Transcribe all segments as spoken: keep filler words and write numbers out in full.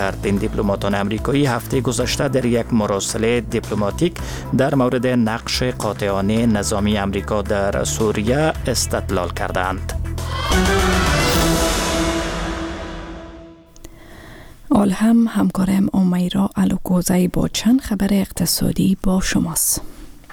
این دیپلماتان آمریکایی هفته گذشته در یک مراسله دیپلماتیک در مورد نقش قاطعانه نظامی آمریکا در سوریه استدلال کردند. آل هم همکارم امیرا الوکوزی با چند خبر اقتصادی با شماست.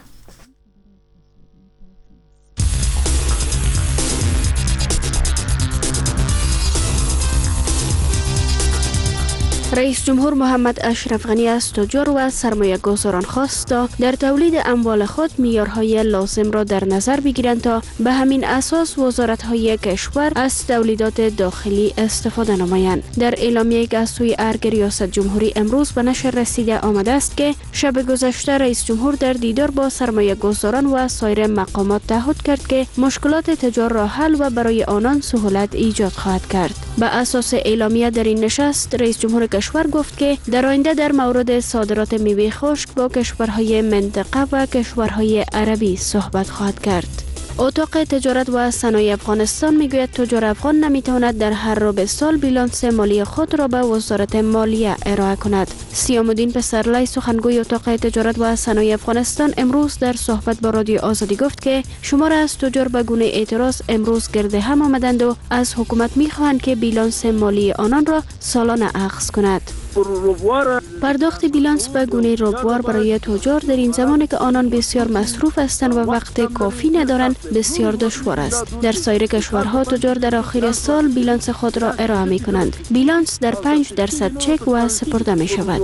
رئیس جمهور محمد اشرف غنی از تجار و سرمایه گذاران خواست تا در تولید اموال خود معیارهای لازم را در نظر بگیرند تا به همین اساس وزارت‌های کشور از تولیدات داخلی استفاده نمایند. در اعلامیه‌ای که از سوی ارگ ریاست جمهوری امروز به نشر رسیده آمده است که شب گذشته رئیس جمهور در دیدار با سرمایه گذاران و سایر مقامات تعهد کرد که مشکلات تجار را حل و برای آنان سهولت ایجاد خواهد کرد. به اساس اعلامیه در این نشست رئیس جمهور کشور گفت که در آینده در مورد صادرات میوه خشک با کشورهای منطقه و کشورهای عربی صحبت خواهد کرد. اتاق تجارت و صنایع افغانستان میگوید تجار افغان نمیتواند در هر ربع سال بیلانس مالی خود را به وزارت مالیه ارائه کند. سیام الدین پسرلی سخنگوی اتاق تجارت و صنایع افغانستان امروز در صحبت با رادیو آزادی گفت که شمار از تجار به گونه اعتراض امروز گرد هم آمدند و از حکومت میخواهند که بیلانس مالی آنان را سالانه اخذ کند. پرداخت بیلانس به گونه ربوار برای تجار در این زمانی که آنان بسیار مصروف هستند و وقت کافی ندارند بسیار دشوار است. در سایر کشورها تجار در آخر سال بیلانس خود را ارائه می کنند. بیلانس در پنج درصد چک و سپرده می شود.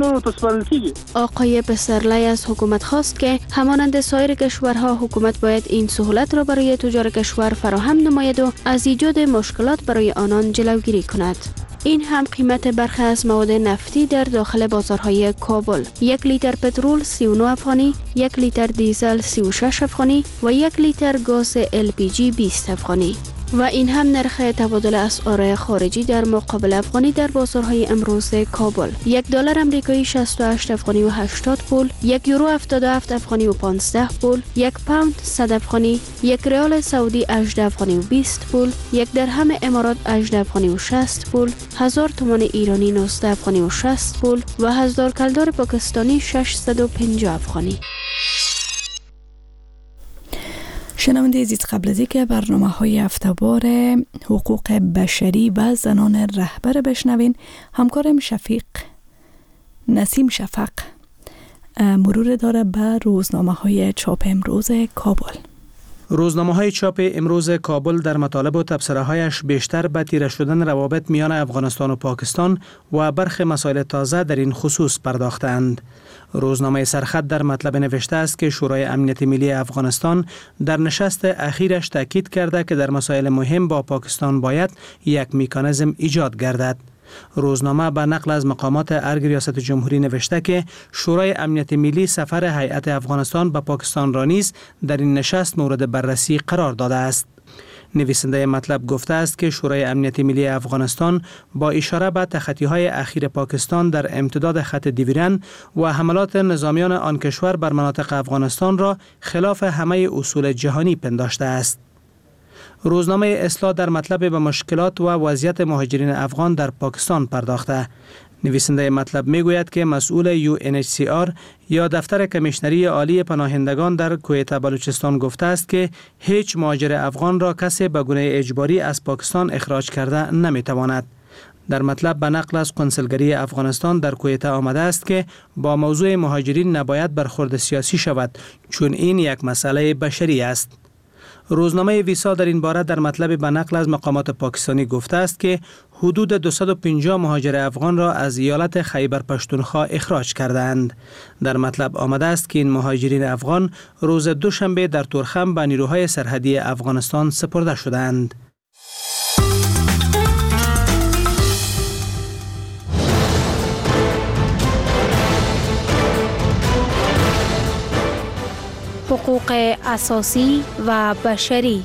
آقای پسرلی از حکومت خواست که همانند سایر کشورها حکومت باید این سهولت را برای تجار کشور فراهم نماید و از ایجاد مشکلات برای آنان جلوگیری کند. این هم قیمت برخی از مواد نفتی در داخل بازارهای کابل. یک لیتر پترول سی و نه افغانی، یک لیتر دیزل سی و شش افغانی و یک لیتر گاز ال پی جی بیست افغانی. و این هم نرخ تبادل اسعار خارجی در مقابل افغانی در بازارهای امروز کابل. یک دلار آمریکایی شصت و هشت افغانی و هشتاد پول، یک یورو هفتاد و هفت افغانی و پانزده پول، یک پوند صد افغانی، یک ریال سعودی هجده افغانی و بیست پول، یک درهم امارات هجده افغانی و شصت پول، هزار تومان ایرانی نوزده افغانی و شصت پول و هزار کلدار پاکستانی ششصد و پنجاه افغانی. شنونده عزیز، قبل از اینکه برنامه‌های هفته‌وار حقوق بشری و زنان رهبر بشنوین، همکارم شفیق نسیم شفق مرور داره به روزنامه‌های چاپ امروز کابل. روزنامه‌های چاپ امروز کابل در مطالب و تبصره‌هایش بیشتر به تیره شدن روابط میان افغانستان و پاکستان و برخی مسائل تازه در این خصوص پرداختند. روزنامه سرخط در مطلب نوشته است که شورای امنیت ملی افغانستان در نشست اخیرش تاکید کرده که در مسائل مهم با پاکستان باید یک مکانیزم ایجاد گردد. روزنامه به نقل از مقامات ارگ ریاست جمهوری نوشته که شورای امنیت ملی سفر هیئت افغانستان به پاکستان را نیز در این نشست مورد بررسی قرار داده است. نویسنده مطلب گفته است که شورای امنیت ملی افغانستان با اشاره به تخطی‌های اخیر پاکستان در امتداد خط دیویرن و حملات نظامیان آن کشور بر مناطق افغانستان را خلاف همه اصول جهانی پنداشته است. روزنامه اصلاح در مطلب به مشکلات و وضعیت مهاجرین افغان در پاکستان پرداخته. نویسنده مطلب میگوید که مسئول یو ان اچ سی آر یا دفتر کمیشنری عالی پناهندگان در کویت بلوچستان گفته است که هیچ مهاجر افغان را کسی به گونه اجباری از پاکستان اخراج کرده نمیتواند. در مطلب به نقل از کنسولگری افغانستان در کویت آمده است که با موضوع مهاجرین نباید برخورد سیاسی شود چون این یک مسئله بشری است. روزنامه ویسا در این باره در مطلب به نقل از مقامات پاکستانی گفته است که حدود دویست و پنجاه مهاجر افغان را از ایالت خیبر پشتونخوا اخراج کردند. در مطلب آمده است که این مهاجرین افغان روز دوشنبه در تورخم به نیروهای سرحدی افغانستان سپرده شدند. حقوق اساسی و بشری.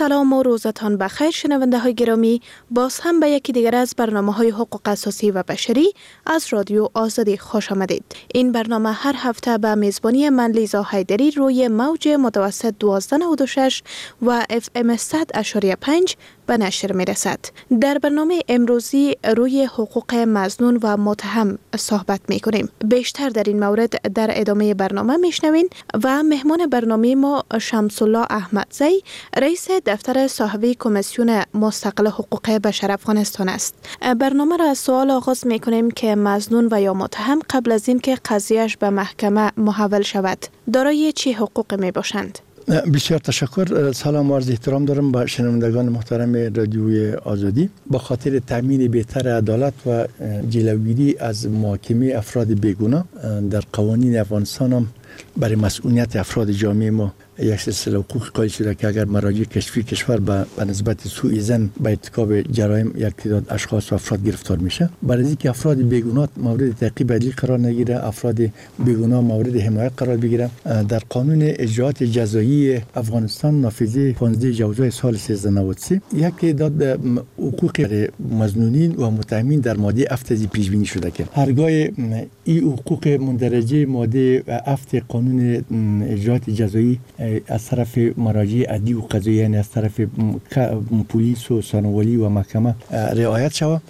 سلام و روزتان بخیر شنونده های گرامی، باز هم به یکی دیگر از برنامه های حقوق اساسی و بشری از رادیو آزادی خوش آمدید. این برنامه هر هفته به میزبانی من لیزا حیدری روی موج متوسط دوازده نود و شش و اف ام صد اشاری پنج به نشر می رسد. در برنامه امروزی روی حقوق مظنون و متهم صحبت می کنیم. بیشتر در این مورد در ادامه برنامه می شنوین و مهمان برنامه ما شمس الله احمدزی، رئیس دفتر صاحبی کمیسیون مستقل حقوق بشر افغانستان است. برنامه را از سوال آغاز می کنیم که مظنون و یا متهم قبل از اینکه قضیهش به محکمه محول شود دارای چه حقوقی می باشند؟ بسیار تشکر. سلام و عرض احترام دارم به شنوندگان محترم رادیوی آزادی. با خاطر تامین بهتر عدالت و جلوگیری از محاکمه افراد بیگناه در قوانین افغانستان هم برای مسئولیت افراد جامعه ما یک سلسله حقوق قائل شده که اگر مراجع کشفی کشور به نسبت سوء ظن به ارتکاب جرایم یک تعداد اشخاص و افراد گرفتار میشه، برای اینکه افراد بیگناه مورد تعقیب عدلی قرار نگیره، افراد بیگناه مورد حمایت قرار بگیره، در قانون اجراءات جزایی افغانستان نافذه پانزده جوزای سال سیزده نود و سه یک تعداد حقوق مظنونین و متهمین در ماده هفت از پیش بینی شده که هرگاه این حقوق مندرجه ماده هفت قانون اجراءات جزایی از طرف مراجع عدلی و قضایی، یعنی از طرف پلیس و ثانویه و محکمه رعایت شود،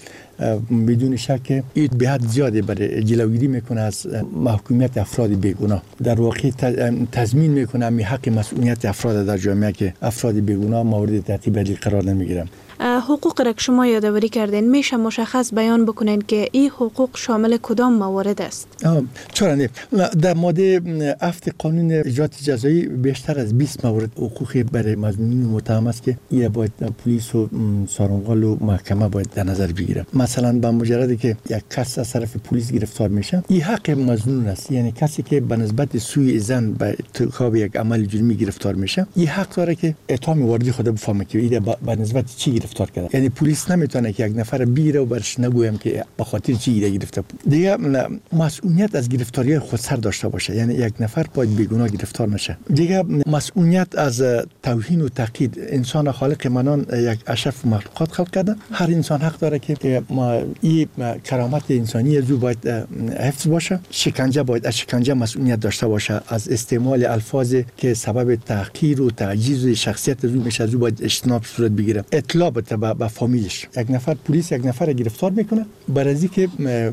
بدون شک این به حد زیاده برای جلوگیری میکنه از محکومیت افراد بیگناه. در واقع تضمین میکنه می حق مسئولیت افراد در جامعه که افراد بیگناه مورد تعقیب عدلی قرار نمیگیرن. حقوق را که شما یادآوری کردین، میشه مشخص بیان بکنین که این حقوق شامل کدام موارد است؟ چرا نه؟ در ماده هفت قانون اجراءات جزایی بیشتر از بیست مورد حقوقی برای مظنونین متهم است که این باید پلیس و سارنوال و محکمه باید در نظر بگیره. مثلا با مجردی که یک کس از طرف پلیس گرفتار میشه، این حق مظنون است، یعنی کسی که به نسبت سوء ظن به ارتکاب یک عمل جرمی گرفتار میشه، این حق داره که اتهام واردی خود بفهمه که این به نسبت چی گرفتار کرده. یعنی پلیس نمیتونه که یک نفر بگیره و برش نگویم که به خاطر چی گرفته. دیگه مسئولیت از گرفتاری خودسر داشته باشه، یعنی یک نفر باید بیگناه گرفتار نشه. دیگه مسئولیت از توهین و تقیید. انسان خالق منان یک اشرف مخلوقات خلق کرده، هر انسان حق داره که ما این کرامت انسانی از او باید حفظ باشه. شکنجه باید از شکنجه مسئولیت داشته باشه، از استعمال الفاظ که سبب تحقیر و تعجیز شخصیت از او میشه از او باید اجتناب صورت بگیره. اطلاع بده به فامیلش. یک نفر پلیس یک نفر گرفتار میکنه، برای اینکه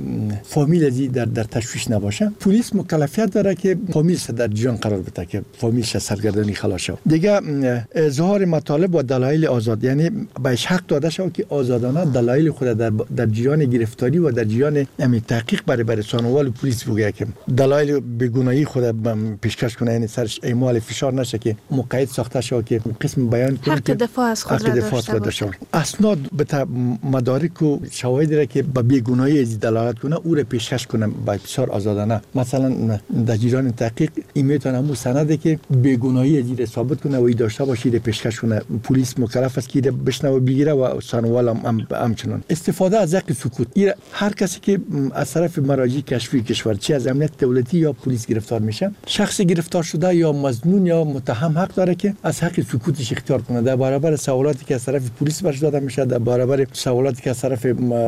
فامیل ازی در در تشویش نباشه، پلیس مکلفیت داره که فامیلش در جریان قرار بده که فامیلش سرگردانی خلاص شه. دیگه اظهار مطالب و دلایل آزاد، یعنی بهش حق داده شود که آزادانه دلایل خود در در جریان گرفتاری و در جریان همین تحقیق برای برای سانوال پلیس بگه که دلایل بیگناهی خود پیشکش کنه، یعنی سرش اعمال فشار نشه که مقید ساخته شود که قسم بیان کنه حق دفاع از خود را داشته باشه. اسناد به مدارک و شواهدی را که به بیگناهی از دلالت کنه او را پیشکش کنه با فشار آزادانه. مثلا در جریان تحقیق این میتونه همون سنده که بیگناهی از را ثابت کنه و ای داشته باشه را پیشکش کنه. پلیس مکلف است که بشنوه بگیره و سانوال هم همچنان. استفاده از حق سکوت، هر کسی که از طرف مراجع کشفی کشور چه از امنیت دولتی یا پلیس گرفتار میشه، شخص گرفتار شده یا مظنون یا متهم حق داره که از حق سکوتش اختیار کنه در برابر سوالاتی که از طرف پلیس برش داده میشه، در برابر سوالاتی که از طرف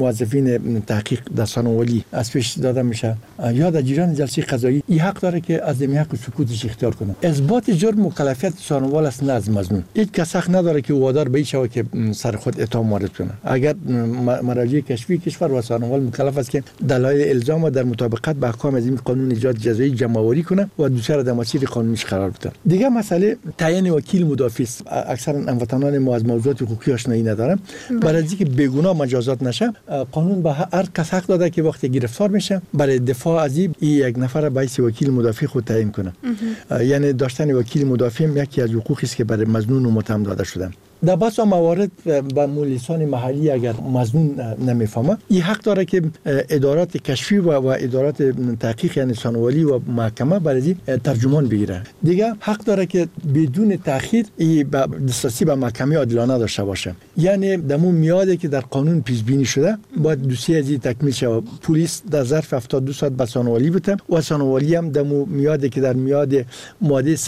موظفین تحقیق در سانولی از پیش داده میشه، یا در جریان جلسه قضایی این حق داره که از این حق سکوتش اختیار کنه. اثبات جرم مکلفیت سانوال است نه از مظنون. هیچ کس حق نداره که وادار به شود که سر خود اتهام وارد کنه. اگر مراجع کشفی کشور و سانوال مکلف است که دلایل الزام در مطابقت با احکام از این قانون اجراءات جزایی جمع‌آوری کنه و دوسر در مسیر قانونیش قرار بده. دیگه مسئله تعیین وکیل مدافع است. اکثرا هموطنان ما از موضوعات حقوقی آشنایی ندارن. برای اینکه بیگناه مجازات نشه، قانون به هر کس حق داده که وقتی گرفتار میشه برای دفاع از این یک نفر به حیث وکیل مدافع خود تعیین کنه. یعنی داشتن وکیل مدافع یکی از حقوقی است که برای مظنون و متهم داده شده. در بسیار موارد با مؤسسان محلی اگر مظنون نمیفهمه، این حق داره که ادارات کشفی و, و ادارات تحقیق یعنی سانوالی و محکمه برای ترجمان بگیره. دیگه حق داره که بدون تأخیر به دسترسی به محکمه عادلانه داشته باشه. یعنی دمو میاده که در قانون پیش بینی شده باید دوسیه ازی تکمیل شه. پلیس در ظرف هفتاد و دو ساعت به سانوالی بده و سانوالی هم دمو میاده که در میاد ماده صد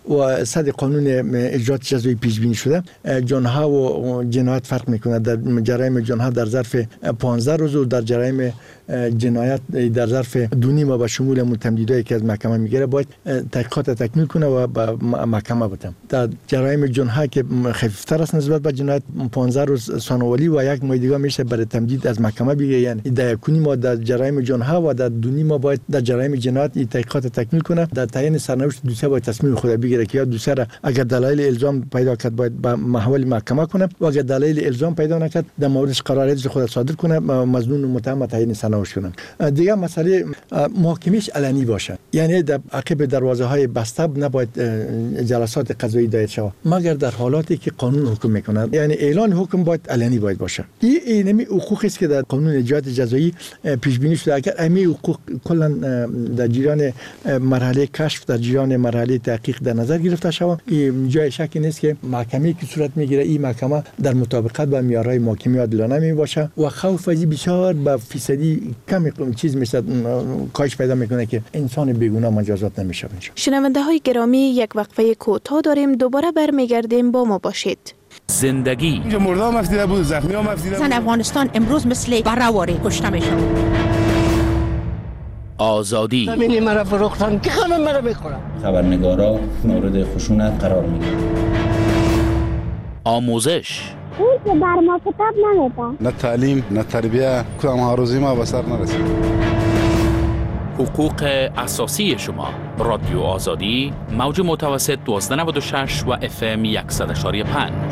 و صد قانون اجرات جزایی پیش بینی شده. جنها و جنایت فرق میکنه. در جرایم جنها در ظرف پانزده روز و در جرایم جنایت در ظرف دو نیم و به شمول متمدیدایی که از محکمه میگیره باید تحقیقات تکمیل کنه و به محکمه بده. در جرایم جنها که خفیفتر است نسبت به جنایت پانزده روز ثانیه‌ولی و یک ماه دیگه میشه برای تمدید از محکمه بگیره. یعنی در یک ماه در جرایم جنها و در دو نیم باید در جرایم جنایت این تحقیقات تکمیل کنه. در تعیین سرنوشت دوسیه باید تصمیم خود بگیره که یا دوسیه را اگر دلایل الزام پیدا کرد باید به محول محکمه کنه و اگر دلایل الزام پیدا نکرد در موردش قرارش خود صادر کنه، مظنون و متهم تعیین سرنوشت کنه. دیگه مسئله محاکمهش علنی باشه، یعنی در عقب دروازه های بسته نباید جلسات قضایی دایر شود مگر در حالاتی که قانون حکم میکنه. یعنی اعلان حکم باید علنی باید باشه. این اینمی حقوقی است که در قانون اجرات جزایی پیش بینی شده. اگر امی حقوق کلا در جریان مرحله کشف، در جریان مرحله تحقیق در نظر گرفته شود، این جای شکی نیست که محکمه‌ای که صورت میگیره این محکمه در مطابقت با معیارهای محاکمه عادلانه می باشه و خوف از بسیار به فیصدی کمی چیز مثل کاهش پیدا میکنه که انسان بیگناه مجازات نمیشه. شنونده های گرامی، یک وقفه کوتاه داریم، دوباره برمیگردیم، با ما باشید. زندگی اینجا مردم مفتیده بود، زخمی ها مفتیده بود. زن افغانستان امروز مثل بره‌واره کشته میشه. آزادی زمینی مرا فروختن که همه مرا میخورن. خبرنگارا مورد خشونت قرار میگیرن. آموزش اون که بر ما کتاب نمیده. نه تعلیم نه تربیه، کدام آرزوی ما به سر نرسید. حقوق اساسی شما. رادیو آزادی، موج متوسط دوازده نود و شش و اف ام صد و یک و پنج.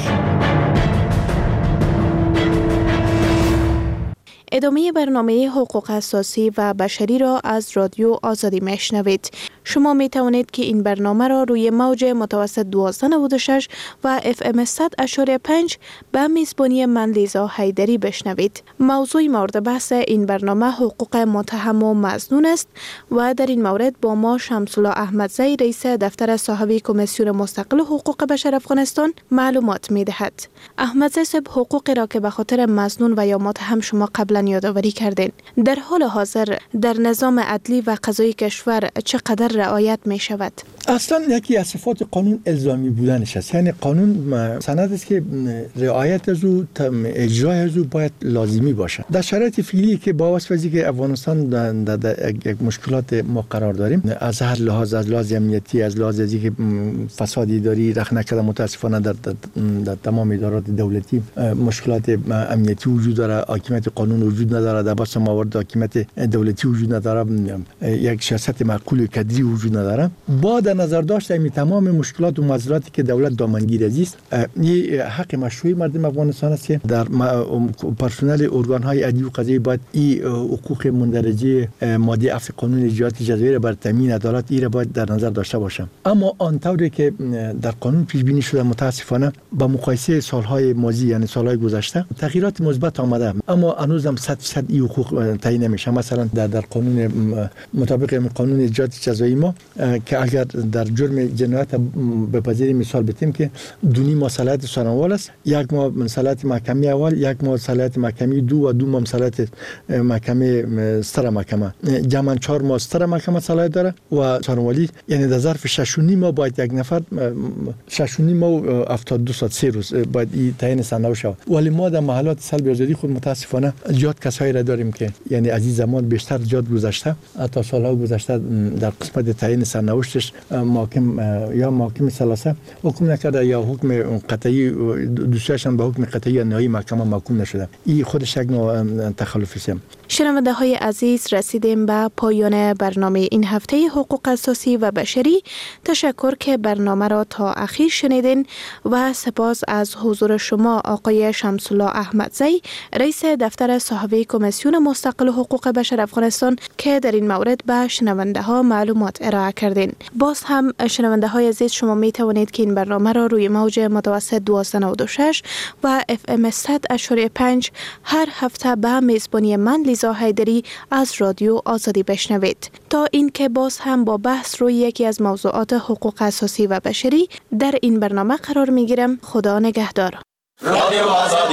ادامه برنامه حقوق اساسی و بشری را از رادیو آزادی میشنوید. شما می توانید که این برنامه را روی موج متوسط دوازده نود و شش و اف ام صد و پنج به میزبانی من لیزا حیدری بشنوید. موضوع مورد بحث این برنامه حقوق متهم و مظنون است و در این مورد با ما شمس‌الله احمدزی، رئیس دفتر صاحب کمیسیون مستقل حقوق بشر افغانستان معلومات می دهد. احمدزی صاحب، حقوقی را که به خاطر مظنون و یا متهم شما قبلا یادآوری کردین، در حال حاضر در نظام عدلی و قضایی کشور چقدر رعایت می شود؟ اصلا یکی از صفات قانون الزامی بودنش است. یعنی قانون سند است که رعایت از او، اجرای از او باید لازمی باشه. در شرایط فعلی که با واسطه که افغانستان در, در یک مشکلات ما قرار داریم، از هر لحاظ، از لحاظ امنیتی، از لحاظ از که فساد اداری رخ نکرده، متاسفانه در, در, در تمام ادارات دولتی مشکلات امنیتی وجود داره، حاکمیت قانون وجود نداره، در بس موارد حاکمیت دولتی وجود نداره، یک سیاست معقول کدری وجود نداره. با در نظر داشت این تمام مشکلات و معضلاتی که دولت دامنگیر است، این حق مشروعی مردم افغانستان است که در پرسنل ارگان های عدلی و قضایی باید این حقوق مندرجه ماده هفت قانون اجرات جزایی را بر تامین عدالت این را باید در نظر داشته باشه. اما آنطوری که در قانون پیش بینی شده، متاسفانه با مقایسه سالهای ماضی یعنی سالهای گذشته تغییرات مثبت آمده، اما هنوز هم صد درصد این حقوق تعیین نمیشه. مثلا در در قانون مطابق قانون اجرات جزایی ما که اگر در جرم جنایت بپذیری، مثال بتیم که دو نیم صلاحیت ثانویه است، یک ماه صلاحیت محکمه اول، یک ماه صلاحیت محکمه دو و دو ماه صلاحیت محکمه ستر محکمه، جمع چهار ماه ستر محکمه صلاحیت داره و ثانویه، یعنی در ظرف شش و نیم ماه باید یک نفر شش و نیم ماه هفتاد و دو ساعت سه روز باید این تعیین سرنوشت شود. ولی ما در محلات سلب آزادی خود متاسفانه زیاد کسایی را داریم که یعنی از این زمان بیشتر زیاد گذشته، تا سالها گذشته در قسمت تعیین سرنوشتش محاکم یا محاکم ثلاثه حکم نکرده یا حکم قطعی، دوستاشون به حکم قطعی یا نهایی محکمه محکوم نشده. این خودش یک نوع تخلفی است. شنونده های عزیز، رسیدیم به پایان برنامه این هفته حقوق اساسی و بشری. تشکر که برنامه را تا اخیر شنیدین و سپاس از حضور شما آقای شمس‌الله احمدزی، رئیس دفتر صاحب کمیسیون مستقل حقوق بشر افغانستان که در این مورد به شنونده ها معلومات ارائه کردین. باز هم شنونده های عزیز، شما می توانید که این برنامه را روی موج متوسط دوازده نود و شش و اف ام صد و پنج هر هفته به میزبانی من لیزا حیدری از رادیو آزادی بشنوید. تا اینکه باز هم با بحث روی یکی از موضوعات حقوق اساسی و بشری در این برنامه قرار می گیرم. خدا نگهدار. رادیو آزادی.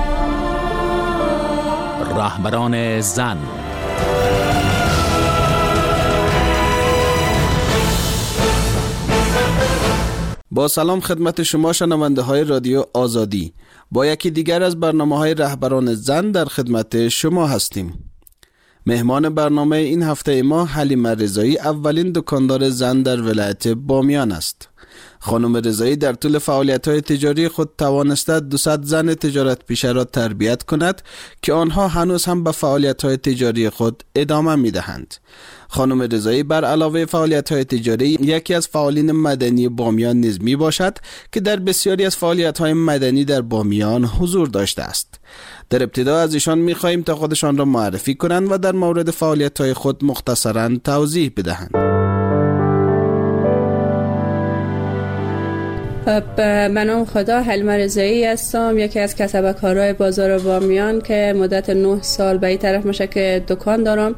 رهبران زن. با سلام خدمت شما شنونده های رادیو آزادی. با یکی دیگر از برنامه های رهبران زن در خدمت شما هستیم. مهمان برنامه این هفته ما حلیمه رضایی، اولین دکاندار زن در ولایت بامیان است. خانم رضایی در طول فعالیت‌های تجاری خود توانسته دویست زن تجارت پیشه را تربیت کند که آنها هنوز هم به فعالیت‌های تجاری خود ادامه می‌دهند. خانم رضایی بر علاوه فعالیت‌های تجاری یکی از فعالین مدنی بامیان نیز میباشد که در بسیاری از فعالیت‌های مدنی در بامیان حضور داشته است. در ابتدا از ایشان می‌خواهیم تا خودشان را معرفی کنند و در مورد فعالیت‌های خود مختصراً توضیح بدهند. به نام خدا، حلیمه رضایی هستم، یکی از کسبکارای بازار بامیان که مدت نه سال به این طرف میشه که دکان دارم.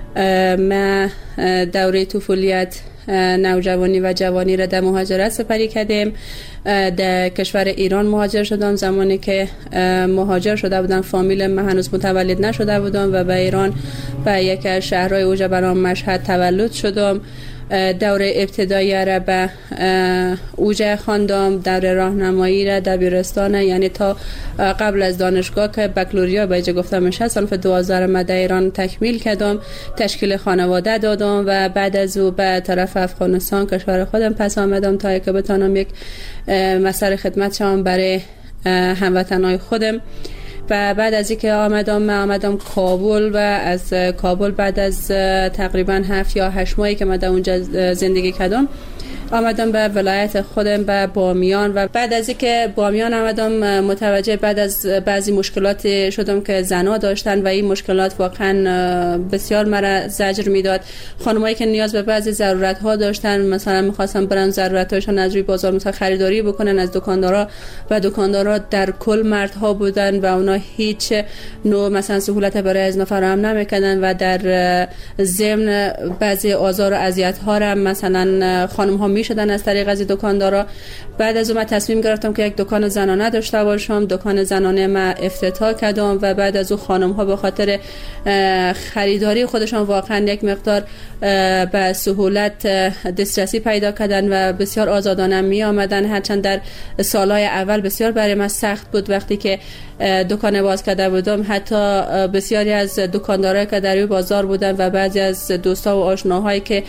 من دوره طفولیت، نوجوانی و جوانی را در مهاجرت سپری کردیم. در کشور ایران مهاجر شدم. زمانی که مهاجر شده بودم فامیل من هنوز متولد نشده بودم و به ایران به یکی از شهرهای اوج به نام مشهد تولد شدم. دوره ابتدایی را به اوج خواندم، دوره راهنمایی را دبیرستان، یعنی تا قبل از دانشگاه که بکالوریا به جا گفتم میشه، صنف دوازده را در ایران تکمیل کردم، تشکیل خانواده دادم و بعد از او به طرف افغانستان کشور خودم پس آمدم تا که بتانم یک مسیر خدمت شم برای هموطنای خودم. و بعد از اینکه آمدم من آمدم کابل و از کابل بعد از تقریبا هفت یا هشت ماهی که من در اونجا زندگی کردم آمدم به ولایت خودم به بامیان و بعد از اینکه بامیان آمدم متوجه بعد از بعضی مشکلات شدم که زنها داشتن و این مشکلات واقعا بسیار مرا زجر میداد. خانمایی که نیاز به بعضی ضرورت ها داشتن، مثلا میخواستن برن ضرورتاشون از روی بازار مثلا خریداری بکنن از دکاندارا و دکاندارا در کل مردها بودن و اونا هیچ نوع مثلا سهولت برای از فراهم نمیکردن و در ضمن بعضی آزار و اذیت ها را مثلا خانم ها میشدن از طریق از دکاندارا. بعد از اون تصمیم گرفتم که یک دکان زنانه داشته باشم. دکان زنانه ما افتتاح کردم و بعد از اون خانم ها به خاطر خریداری خودشان واقعا یک مقدار به سهولت دسترسی پیدا کردن و بسیار آزادانه می آمدن. هرچند در سالهای اول بسیار برای من سخت بود وقتی که دکان باز کرده بودم، حتی بسیاری از دکاندارایی که در بازار بودن و بعضی از دوستا و آشناهایی که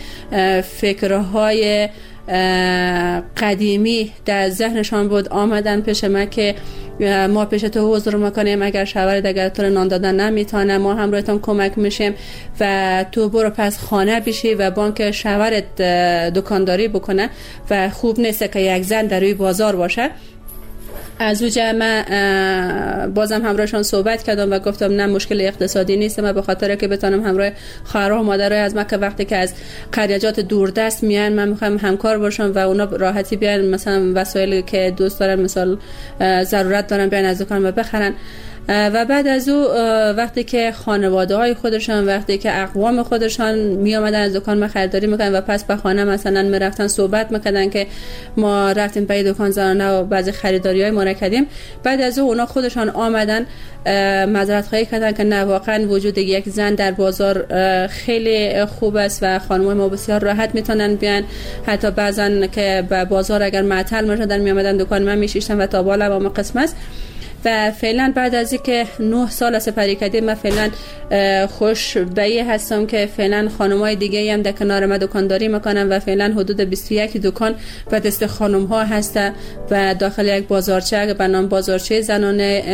فکرهای قدیمی در ذهنشان بود آمدن پیش من که ما پیش تو حضور میکنیم، اگر شوهرت اگر تو نان دادن نمیتونه ما هم رویتون کمک میشیم و تو برو پس خانه بشی و بانک شوهرت دکانداری بکنه و خوب نیست که یک زن در روی بازار باشه. از او جمع بازم همراهشان صحبت کردم و گفتم نه مشکل اقتصادی نیست، من به خاطر که بتونم همراه خواهر و مادرای از مکه وقتی که از قریجات دوردست میان من میخوام همکار باشم و اونا راحتی بیان مثلا وسایلی که دوست دارن مثلا ضرورت دارن بیان از دکان و بخرن. و بعد از او وقتی که خانواده های خودشان وقتی که اقوام خودشان می آمدن از دکان ما خریداری میکنن و پس به خانه مثلا می رفتن صحبت میکردن که ما رفتیم به دکان زنانه و بعضی خریداری های ما کردیم، بعد از او اونا خودشان آمدن معذرت خواهی کردن که نه واقعا وجود یک زن در بازار خیلی خوب است و خانم‌های ما بسیار راحت میتونن بیان. حتی بعضن که به بازار اگر معطل میشدن می آمدن دکان ما میشیشتن و تا بالا با ما قسم است. و فعلا بعد از اینکه نه سال سپری کردیم من فعلا خوش بایی هستم که فعلا خانم‌های دیگه هم در کنار ما دکانداری میکنن و فعلا حدود بیست و یک دکان و دست خانم ها هسته و داخل یک بازارچه به نام بازارچه زنان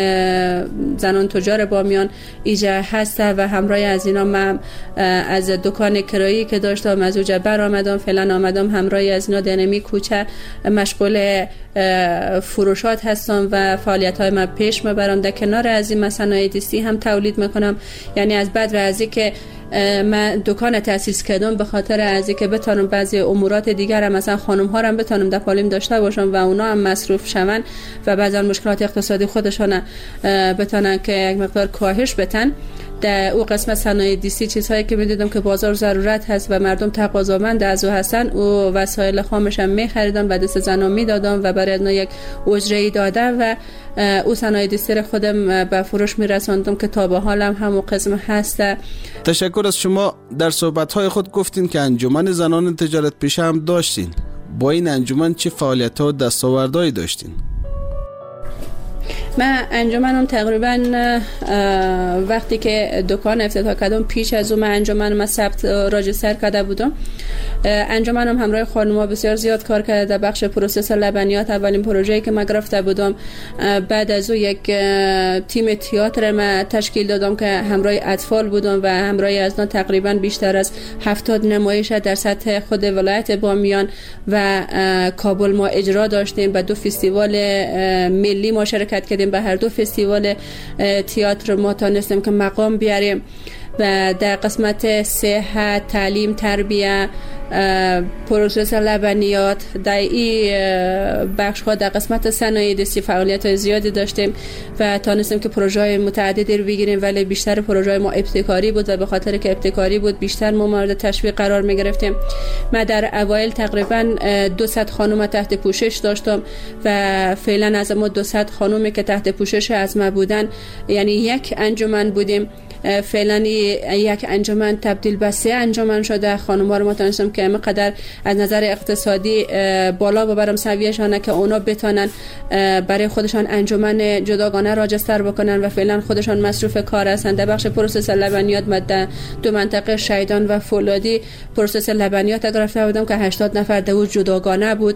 زنان تجار بامیان ایجا هسته و همراه از اینا من از دکان کرایی که داشتم از اوجا بر آمدم. فعلا آمدم همراه از اینا دنمی کوچه مشغول فروشات هستم و فعالیت های من پیش میبرم. در کنار از این صنایع دستی هم تولید میکنم، یعنی از بعد از اینکه من دکان تأسیس کردم به خاطر از اینکه بتونم بعضی امورات دیگر هم مثلا خانم ها هم بتونم در پالیم داشته باشم و اونا هم مصروف شون و بعضی مشکلات اقتصادی خودشون بتونن که یک مقدار کاهش بدن. در او قسمت صنایع دستی چیزهایی که میدیدم که بازار ضرورت هست و مردم تقاضامند از او هستن او وسایل خامش هم میخریدم و دست زنا میدادم و برای اونها یک اجره دادم و او صنایع دستی را خودم به فروش میرساندم که تا به حالم همون قسم هست. تشکر از شما. در صحبت‌های خود گفتین که انجمن زنان تجارت پیشه هم داشتین. با این انجمن چه فعالیت‌ها و دستاوردهایی داشتین؟ من انجمنم تقریبا وقتی که دکان افتتاح کردم پیش از اون من انجمنم من ثبت راجستر کرده بودم. انجمنم همراه خانم‌ها بسیار زیاد کار کرده در بخش پروسس لبنیات. اولین پروژه‌ای که من گرفته بودم بعد از اون یک تیم تئاتر من تشکیل دادم که همراه اطفال بودم و همراه از اینا تقریبا بیشتر از هفتاد نمایش در سطح خود ولایت بامیان و کابل ما اجرا داشتیم. به دو فستیوال ملی ما شرکت کردیم، به هر دو فستیوال تئاتر ما تونستیم که مقام بیاریم و در قسمت صحت، تعلیم، تربیه، پروسس لبنیات در این بخش ها در قسمت صنایع دستی فعالیت های زیادی داشتیم و تونستیم که پروژه های متعددی رو بگیریم، ولی بیشتر پروژه ما ابتکاری بود و به خاطر که ابتکاری بود بیشتر ما مورد تشویق قرار می گرفتیم. من در اوایل تقریبا دویست خانم تحت پوشش داشتم و فعلا از ما دویست خانومی که تحت پوشش از ما بودن، یعنی یک انجمن بودیم. فعلا یک انجمن تبدیل به سه انجمن شده. خانم‌ها رو ما تونستیم که اینقدر از نظر اقتصادی بالا ببرم سویه‌شان که اونا بتونن برای خودشان انجمن جداگانه راجستر بکنن و فعلا خودشان مصروف کار هستن. در بخش پروسس لبنیات مده دو منطقه شیدان و فولادی پروسس لبنیات گرفته بودم که هشتاد نفر دو جداگانه بود.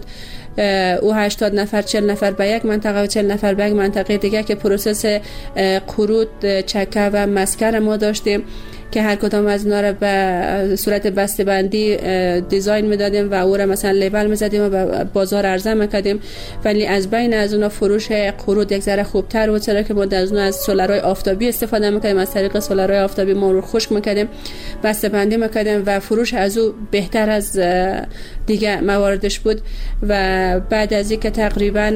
او هشتاد نفر چهل نفر به یک منطقه و چهل نفر به یک منطقه دیگه که پروسس قرود، چکه و مسکر ما داشتیم که هر کدام از اینا رو به صورت بسته‌بندی دیزاین میدادیم و او را مثلا لیبل میزدیم و به بازار عرضه میکردیم. ولی از بین از اونها فروش قرود یک ذره خوبتر بود، چرا که ما از اون از سولارهای آفتابی استفاده میکردیم. از طریق سولارهای آفتابی ما رو خشک میکردیم، بسته‌بندی میکردیم و فروش از او بهتر از دیگه مواردش بود. و بعد از اینکه تقریبا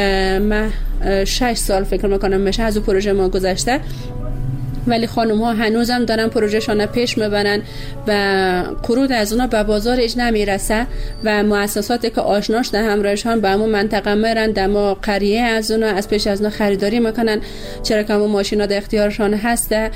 ما شش سال فکر میکنم میشه از اون پروژه ما گذشته، ولی خانم ها هنوزم دارن پروژهشون پیش میبرن و قرود از اونا به بازار اج نمیرسه و مؤسساتی که آشناش در همراهشان به همون منطقه میرن، در ما قریه از اونا از پیش از اونا خریداری میکنن، چرا که همون ماشینا در اختیارشان هسته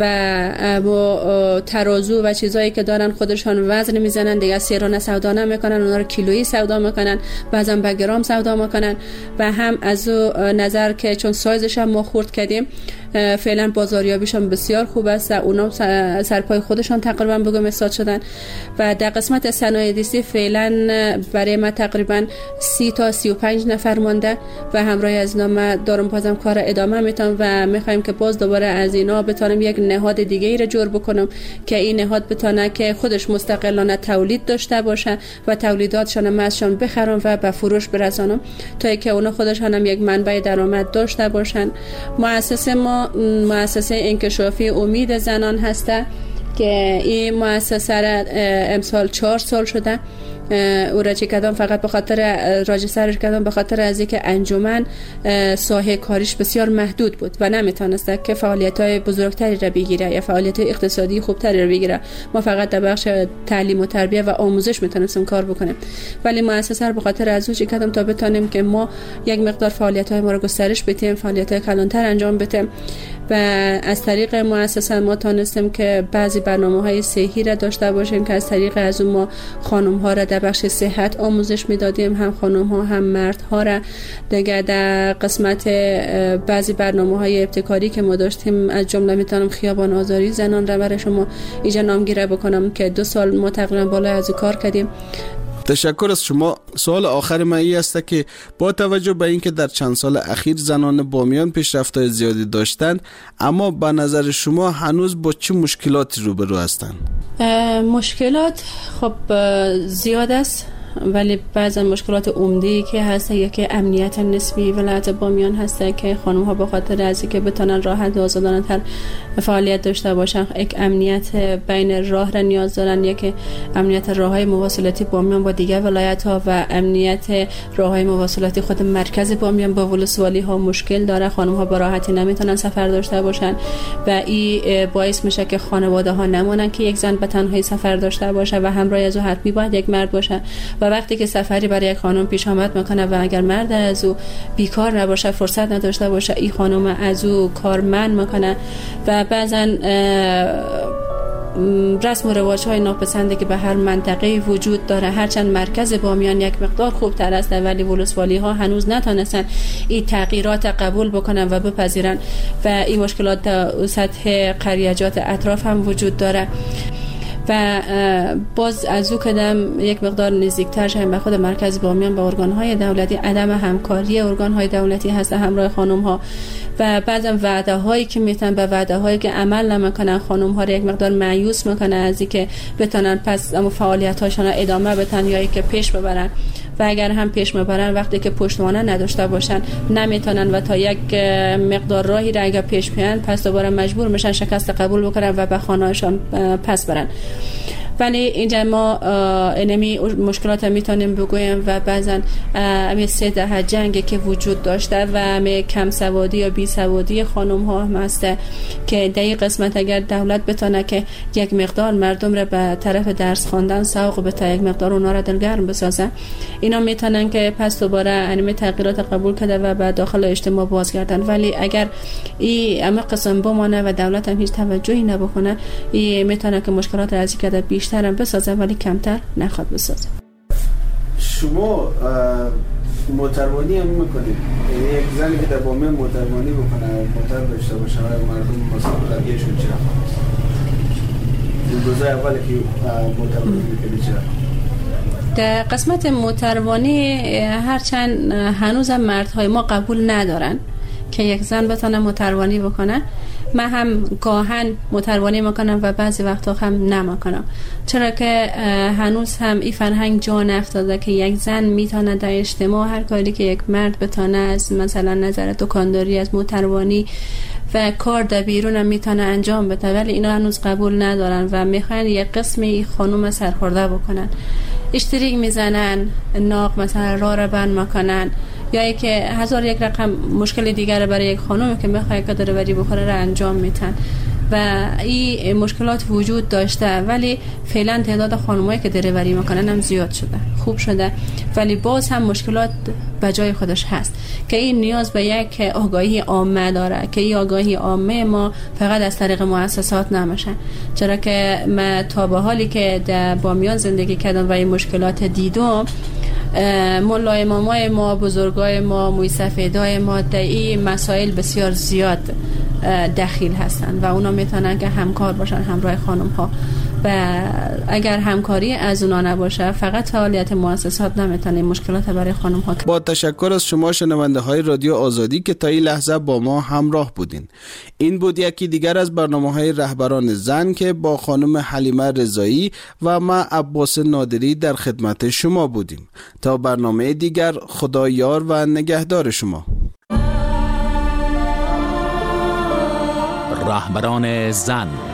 و با ترازو و چیزایی که دارن خودشان وزن میزنن دیگه، سیرانه سودا نمیکنن، اونا رو کیلویی سودا میکنن، بعضن به گرم سودا میکنن. و هم از نظر که چون سایزش هم ما خورد کردیم فعلا بازاریابیشون بسیار خوب است، اونا سرپای خودشان تقریبا بگم استاد شدن. و در قسمت صنایع دستی فعلا برای ما تقریبا سی تا سی و پنج نفر مانده و همراه از اینا ما دارم بازم کار ادامه میتونم و میخوایم که باز دوباره از اینا بتونم یک نهاد دیگه ای رو جور بکنم که این نهاد بتونه که خودش مستقلانه تولید داشته باشه و تولیداتشون هم ازشان بخرم و به فروش برسانم تا اینکه اونا خودشان هم یک منبع درآمد داشته باشن. مؤسسه ما مؤسسه انکشافی امید زنان هسته که این مؤسسه را امسال چهار سال شده. او را چی کردم فقط به خاطر راجسترش کردم به خاطر از اینکه انجمن ساحه کاریش بسیار محدود بود و نمیتونسته که فعالیت‌های بزرگتری را بگیره یا فعالیت‌های اقتصادی خوبتری را بگیره. ما فقط در بخش تعلیم و تربیه و آموزش میتونستیم کار بکنیم، ولی مؤسسه را به خاطر از اون چی کردم تا بتونیم که ما یک مقدار فعالیت‌های ما را گسترش بدیم، فعالیت‌های کلانتر انجام بدیم و از طریق مؤسسه ما تونستیم که بعضی برنامه‌های صحی را داشته باشیم که از طریق از اون ما خانم‌ها را در بخش صحت آموزش میدادیم، هم خانم‌ها هم مردها را. دیگه در قسمت بعضی برنامه‌های ابتکاری که ما داشتیم از جمله میتونم خیابان آزاری زنان را برای شما اینجا نامگیری بکنم که دو سال ما تقریبا بالا از کار کردیم. تشکر از شما. سوال آخر من این است که با توجه به اینکه در چند سال اخیر زنان بامیان پیشرفت‌های زیادی داشتند، اما به نظر شما هنوز با چه مشکلاتی روبرو هستند؟ مشکلات خب زیاد است، ولی بعضا مشکلات عمده‌ای که هست یکی امنیت نسبی ولایت بامیان هست که خانم ها به خاطر از اینکه بتونن راحت و آزادانه تر فعالیت داشته باشن یک امنیت بین راه را نیاز دارن، یک امنیت راههای مواصلاتی بامیان با دیگر ولایت ها و امنیت راههای مواصلاتی خود مرکز بامیان با ولسوالی ها مشکل داره. خانم ها با راحتی نمیتونن سفر داشته باشن و این باعث میشه که خانواده ها نمونن که یک زن به تنهایی سفر داشته باشه و همراه از او حتمی باید یک مرد باشه و وقتی که سفری برای یک خانم پیش آمد میکنه و اگر مرد از او بیکار نباشه، فرصت نداشته باشه، این خانم از او کارمند میکنه و بعضا رسم و رواج های ناپسنده که به هر منطقه وجود داره، هرچند مرکز بامیان یک مقدار خوبتر است ولی ولسوالی ها هنوز نتونستن این تغییرات قبول بکنن و بپذیرن و این مشکلات در سطح قریجات اطراف هم وجود داره. و باز از او کدام یک مقدار نزدیکتر شدیم به خود مرکز بامیان به ارگان‌های دولتی، عدم همکاری ارگان‌های دولتی هست همراه خانم‌ها و بعضا وعده هایی که میتونن به وعده هایی که عمل نمیکنن خانم ها رو یک مقدار مایوس میکنه از اینکه بتونن پس اما فعالیت هاشون رو ادامه بدن یا اینکه پیش ببرن و اگر هم پیش میبرن وقتی که پشتوانه نداشته باشن نمیتونن و تا یک مقدار راهی را اگر پیش بیان پس دوباره مجبور میشن شکست قبول بکنن و به خانه‌هاشون پس برن. ولی اینجا ما اینمی مشکلات میتونیم بگویم و بعضا امی سه دهه جنگ که وجود داشته و امی کم سوادی یا بی سوادی خانم ها هم هسته که در این قسمت اگر دولت بتونه که یک مقدار مردم را به طرف درس خواندن سوق بده، یک مقدار اونا را دلگرم بسازه، اینا میتونن که پس دوباره انمی تغییرات قبول کرده و به داخل اجتماع بازگردن. ولی اگر این اما قسم بمانه و دولت هم هیچ توجهی نبکنه، این میتونه که مشکلات از این بیشتر هم بسازه ولی کمتر نخواد بسازه. شما موتروانی هم میکنید، یک زنی که در بامیان موتروانی بکنه موتر داشته باشه و مردم مثلا قضیهشون چرا خواهد این روزای اولی که موتروانی میکنید چرا؟ در قسمت موتروانی هرچند هنوزم مردهای ما قبول ندارن که یک زن بتونه موتروانی بکنه، من هم گاهن موتروانی میکنم و بعضی وقتا هم نمیکنم، چرا که هنوز هم این فرهنگ جا نیفتاده که یک زن میتونه در اجتماع هر کاری که یک مرد بتونه از مثلا نظر دکانداری از موتروانی و کار در بیرون هم میتونه انجام بده، ولی اینا هنوز قبول ندارن و میخوان یک قسمی خانوم سرخورده بکنن، اشتریک میزنن، ناق مثلا راه را بند میکنن یا ای که هزار یک رقم مشکل دیگر برای یک خانم که میخواد که دروری بخوره را انجام میتن و این مشکلات وجود داشته. ولی فعلا تعداد خانمایی که دروری میکنن هم زیاد شده، خوب شده، ولی باز هم مشکلات به جای خودش هست که این نیاز به یک آگاهی عامه داره که این آگاهی عامه ما فقط از طریق مؤسسات نمیشه، چرا که ما تا به حالی که در بامیان زندگی کردم و این مشکلات دیدم، مولای امامای ما، بزرگای ما، موی سفیدای ما در این مسائل بسیار زیاد دخیل هستند و اونا میتونن که همکار باشن همراه خانم ها و اگر همکاری از اونا نباشه فقط فعالیت مؤسسات نمیتونه مشکلات برای خانم ها. با تشکر از شما شنونده های رادیو آزادی که تا این لحظه با ما همراه بودین. این بود یکی دیگر از برنامه های رهبران زن که با خانم حلیمه رضایی و ما عباس نادری در خدمت شما بودیم. تا برنامه دیگر، خدا یار و نگهدار شما. رهبران زن